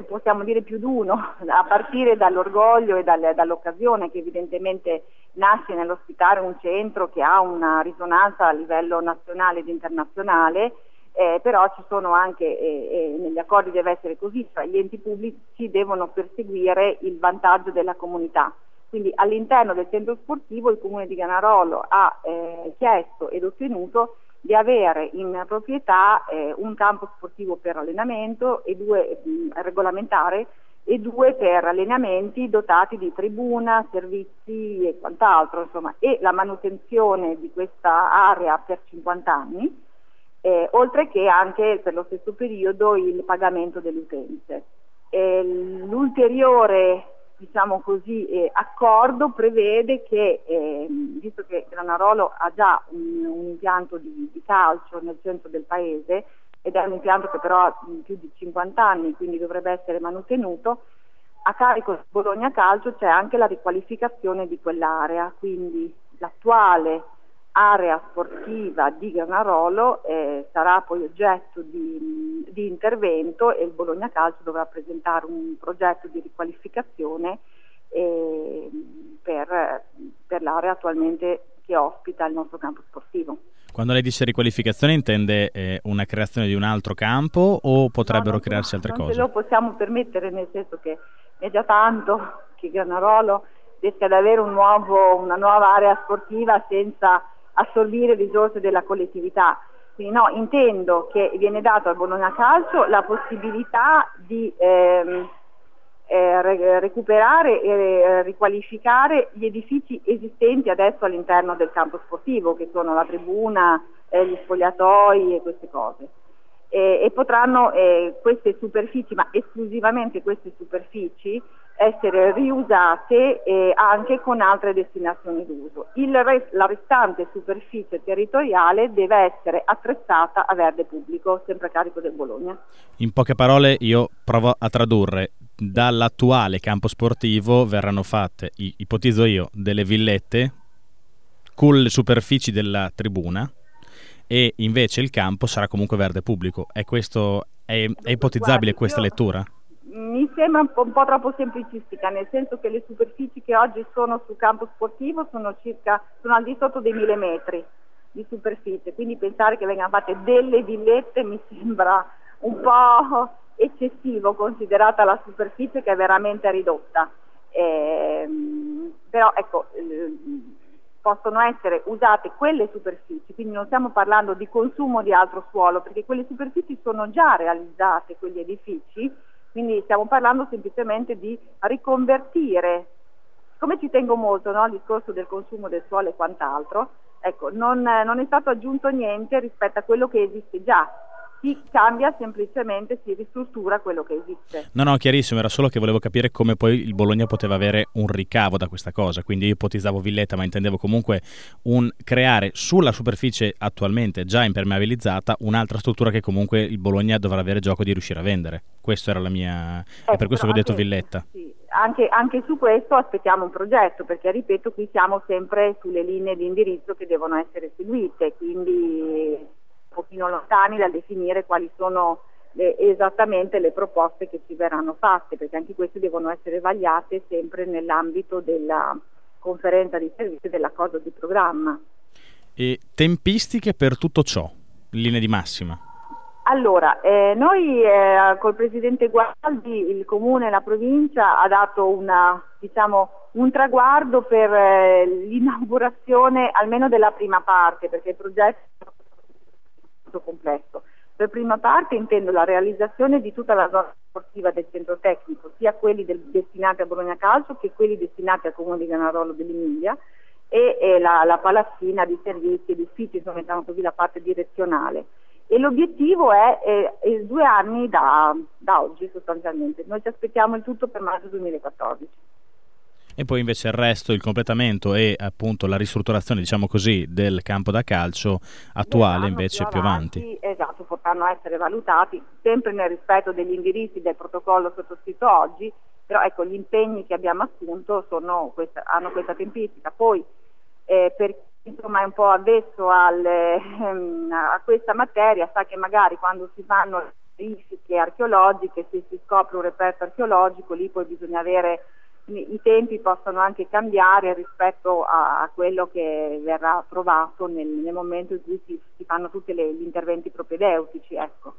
possiamo dire più di uno, a partire dall'orgoglio e dall'occasione che evidentemente nasce nell'ospitare un centro che ha una risonanza a livello nazionale ed internazionale, però ci sono anche, negli accordi deve essere così, cioè gli enti pubblici devono perseguire il vantaggio della comunità. Quindi all'interno del centro sportivo il Comune di Granarolo ha chiesto ed ottenuto di avere in proprietà un campo sportivo per allenamento e regolamentare e 2 per allenamenti dotati di tribuna, servizi e quant'altro, insomma, e la manutenzione di questa area per 50 anni, oltre che anche per lo stesso periodo il pagamento delle utenze. L'ulteriore, diciamo così, accordo prevede che, visto che Granarolo ha già un impianto di calcio nel centro del paese, ed è un impianto che però ha più di 50 anni, quindi dovrebbe essere manutenuto, a carico di Bologna Calcio c'è anche la riqualificazione di quell'area, quindi l'attuale area sportiva di Granarolo sarà poi oggetto di intervento e il Bologna Calcio dovrà presentare un progetto di riqualificazione per l'area attualmente che ospita il nostro campo sportivo. Quando lei dice riqualificazione intende una creazione di un altro campo o potrebbero crearsi altre cose? Non ce lo possiamo permettere, nel senso che è già tanto che Granarolo riesca ad avere una nuova area sportiva senza assorbire risorse della collettività. Quindi no, intendo che viene dato al Bologna Calcio la possibilità di recuperare e riqualificare gli edifici esistenti adesso all'interno del campo sportivo, che sono la tribuna, gli spogliatoi e queste cose. E potranno queste superfici, ma esclusivamente queste superfici, essere riusate anche con altre destinazioni d'uso. La restante superficie territoriale deve essere attrezzata a verde pubblico, sempre a carico del Bologna. In poche parole io provo a tradurre: dall'attuale campo sportivo verranno fatte, ipotizzo io, delle villette con le superfici della tribuna e invece il campo sarà comunque verde pubblico. È ipotizzabile questa lettura? Mi sembra un po' troppo semplicistica, nel senso che le superfici che oggi sono sul campo sportivo sono al di sotto dei 1000 metri di superficie, quindi pensare che vengano fatte delle villette mi sembra un po' eccessivo, considerata la superficie che è veramente ridotta. Però ecco, possono essere usate quelle superfici, quindi non stiamo parlando di consumo di altro suolo, perché quelle superfici sono già realizzate, quegli edifici, quindi stiamo parlando semplicemente di riconvertire. Come ci tengo molto, no, al discorso del consumo del suolo e quant'altro, ecco, non è stato aggiunto niente rispetto a quello che esiste già. Si cambia semplicemente, si ristruttura quello che esiste. No, chiarissimo, era solo che volevo capire come poi il Bologna poteva avere un ricavo da questa cosa, quindi io ipotizzavo villetta, ma intendevo comunque creare sulla superficie attualmente già impermeabilizzata un'altra struttura che comunque il Bologna dovrà avere gioco di riuscire a vendere. Questo era la mia... è per questo che ho detto villetta. Sì, anche su questo aspettiamo un progetto, perché ripeto, qui siamo sempre sulle linee di indirizzo che devono essere seguite, quindi un pochino lontani dal definire quali sono esattamente le proposte che ci verranno fatte, perché anche queste devono essere vagliate sempre nell'ambito della conferenza di servizi e dell'accordo di programma. E tempistiche per tutto ciò, linee di massima? Allora, noi col Presidente Gualdi, il Comune e la Provincia ha dato un traguardo per l'inaugurazione almeno della prima parte, perché il progetto complesso. Per prima parte intendo la realizzazione di tutta la zona sportiva del centro tecnico, sia quelli destinati a Bologna Calcio che quelli destinati al Comune di Granarolo dell'Emilia e la palazzina di servizi e di uffici, insomma mettiamo così la parte direzionale. E l'obiettivo è 2 anni da oggi sostanzialmente. Noi ci aspettiamo il tutto per maggio 2014. E poi invece il resto, il completamento e appunto la ristrutturazione, diciamo così, del campo da calcio attuale invece più avanti. Esatto, potranno essere valutati sempre nel rispetto degli indirizzi del protocollo sottoscritto oggi, però ecco, gli impegni che abbiamo assunto hanno questa tempistica. Poi per chi insomma è un po' avvezzo a questa materia, sa che magari quando si fanno caratteristiche archeologiche, se si scopre un reperto archeologico lì poi bisogna avere, i tempi possono anche cambiare rispetto a quello che verrà trovato nel momento in cui si fanno tutti gli interventi propedeutici, ecco.